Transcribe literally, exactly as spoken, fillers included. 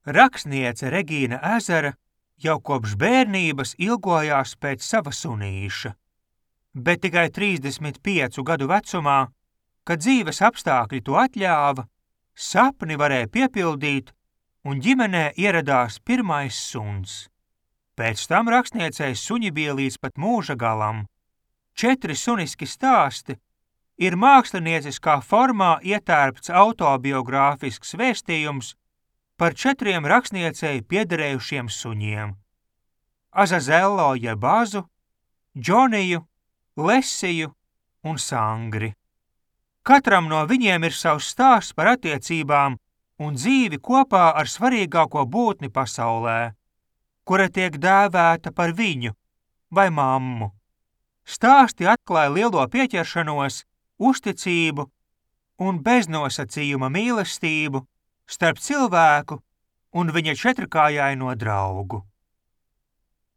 Rakstniece Regīna Ezera jau kopš bērnības ilgojās pēc sava sunīša, bet tikai trīsdesmit piecu gadu vecumā, kad dzīves apstākļi to atļāva, sapni varēja piepildīt un ģimenē ieradās pirmais suns. Pēc tam rakstniecei suņi bija līdz pat mūža galam. Četri suniski stāsti ir mākslinieciskā formā ietērpts autobiogrāfisks vēstījums par četriem rakstniecei piederējušiem suņiem – Azazello jeb Azu, Džoniju, Lesiju un Sangri. Katram no viņiem ir savs stāsts par attiecībām un dzīvi kopā ar svarīgāko būtni pasaulē, kura tiek dēvēta par viņu vai mammu. Stāsti atklāja lielo pieķeršanos, uzticību un beznosacījuma mīlestību starp cilvēku un viņa četrkājaino draugu.